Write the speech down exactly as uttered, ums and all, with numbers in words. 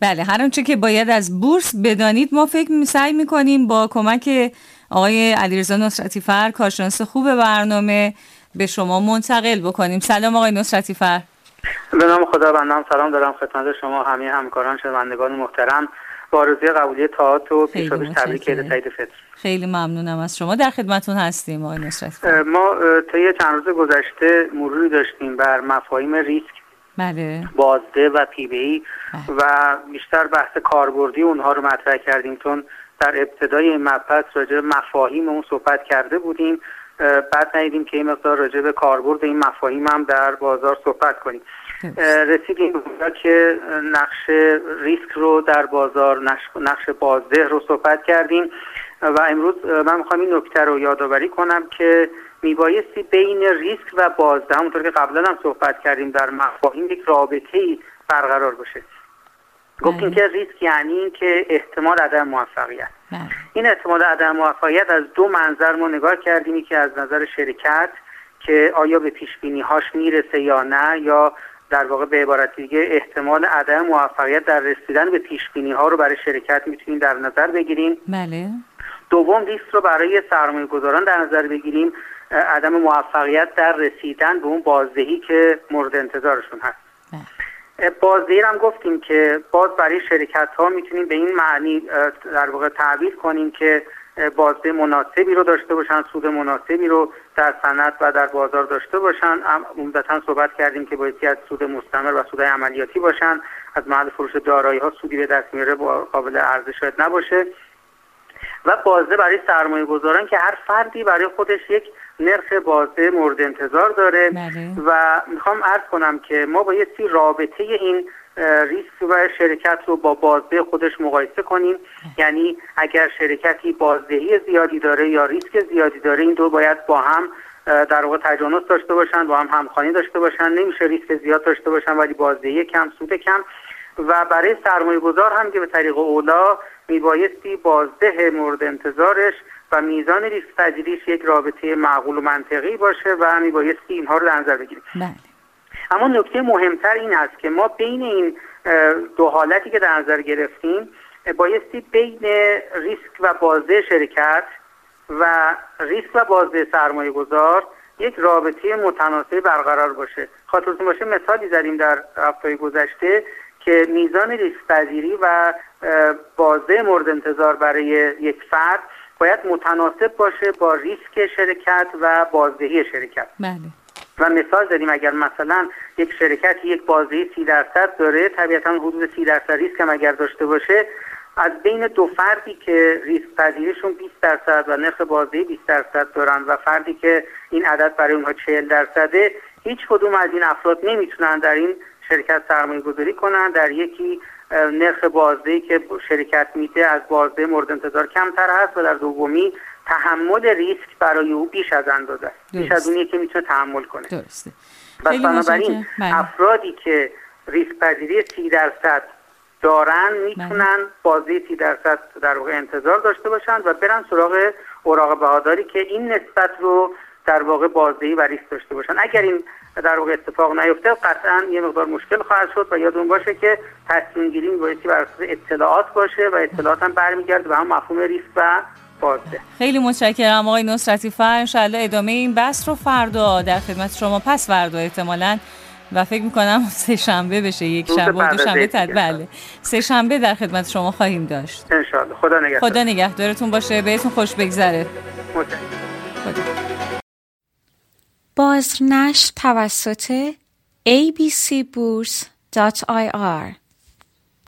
بله، هر آنچه که باید از بورس بدانید ما فکر سعی می‌کنیم با کمک آقای علیرضا نصرتی فر، کارشناس خوب برنامه، به شما منتقل بکنیم. سلام آقای نصرتی فر. به نام خدا. بنده سلام دارم خدمت شما همه همکاران شنوندگان محترم، با آرزوی قبولی طاعات و پیش‌رویش تبریک عید سعید فطر. خیلی ممنونم از شما. در خدمتتون هستیم آقای نصرتی فر. ما طی چند روز گذشته مروری داشتیم بر مفاهیم ریسک، بله، بازده و پی بی ای و بیشتر بحث کاربردی اونها رو مطرح کردیم، چون در ابتدای این مبحث راجع به مفاهیم اون صحبت کرده بودیم. بعد ندیدیم که این مقدار راجع به کاربرد این مفاهیم هم در بازار صحبت کنیم. رسیدیم به که نقش ریسک رو در بازار، نقش بازده رو صحبت کردیم و امروز من میخوام این نکته رو یادآوری کنم که میبایستی بین ریسک و بازده، همونطور که قبلا هم صحبت کردیم، در مفاهیم یک رابطه‌ای برقرار باشه. گفتیم که ریسک یعنی این که احتمال عدم موفقیت. این احتمال عدم موفقیت از دو منظر ما نگاه کردیم، یکی از نظر شرکت که آیا به پیش بینی هاش میرسه یا نه، یا در واقع به عبارت دیگه احتمال عدم موفقیت در رسیدن به پیش بینی ها رو برای شرکت میتونیم در نظر بگیریم. بله. دوم، ریسک رو برای سرمایه گذاران در نظر بگیریم، عدم موفقیت در رسیدن به اون بازدهی که مورد انتظارشون هست. بازدهی هم گفتیم که باز برای شرکت ها میتونیم به این معنی در واقع تعبیر کنیم که بازده مناسبی رو داشته باشن، سود مناسبی رو در صنعت و در بازار داشته باشن. عمدتاً صحبت کردیم که بایستی از سود مستمر و سود عملیاتی باشن، از محل فروش دارایی ها سودی به دست میاره با قابل عرضه شاید نباشه. و بازده برای سرمایه گذاران که هر فردی برای خودش یک نرخ بازده مورد انتظار داره. بله. و میخوام عرض کنم که ما بایستی رابطه این ریسک و شرکت رو با بازده خودش مقایسه کنیم. یعنی اگر شرکتی بازدهی زیادی داره یا ریسک زیادی داره، این دو باید با هم در واقع تجانس داشته باشن، با هم همخوانی داشته باشن. نمیشه ریسک زیاد داشته باشن ولی بازدهی کم، سود کم. و برای سرمایه گذار هم که به طریق اولا میبایستی بازده مورد انتظارش و میزان ریسک پذیریش یک رابطه معقول و منطقی باشه و میبایستی اینها رو در نظر بگیریم. بله. اما نکته مهمتر این است که ما بین این دو حالتی که در نظر گرفتیم بایستی بین ریسک و بازده شرکت و ریسک و بازده سرمایه گذار یک رابطه متناسب برقرار باشه. خاطرتون باشه مثالی زدیم در هفته گذشته که میزان ریسک پذیری و بازده مورد انتظار برای یک فرد باید متناسب باشه با ریسک شرکت و بازدهی شرکت. بله. و مثال زدیم اگر مثلا یک شرکت یک بازدهی سی درصد داره، طبیعتا حدود سی درصد ریسک هم اگر داشته باشه، از بین دو فردی که ریسک پذیریشون بیست درصد و نرخ بازدهی بیست درصد دارن و فردی که این عدد برای اونها چهل درصده، هیچ کدوم از این افراد نمیتونن در این شرکت سرمایه گذاری کنن. در یکی نرخ بازدهی که شرکت میده از بازده مورد انتظار کمتر هست و در دومی تحمل ریسک برای او بیش از اندازه است، بیش از اونیه که میتونه تحمل کنه. درسته. و بنابراین افرادی که ریسک پذیری سی درصد دارن میتونن بازده سی درصد در واقع انتظار داشته باشن و برن سراغ اوراق بهاداری که این نسبت رو در واقع بازدهی و ریسک داشته باشن. اگر این در واقع اتفاق نیفته قطعا یه مقدار مشکل خواهد شد و یادون باشه که تصمیم گیری میبایستی بر اساس اطلاعات باشه و اطلاعات هم برمیگرده به هم مفهوم ریسک و بازده. خیلی متشکرم آقای نصرتی فر. ان شاءالله ادامه این بحث رو فردا در خدمت شما، پس فردا احتمالاً، و فکر می‌کنم سه شنبه بشه، یک شنبه و دو شنبه تد بله سه شنبه در خدمت شما خواهیم داشت ان شاءالله. خدا نگهدار. خدا نگهدارتون باشه، بهتون خوش بگذره. متشکرم. بازنشر توسط ای بی سی بورس دات آی آر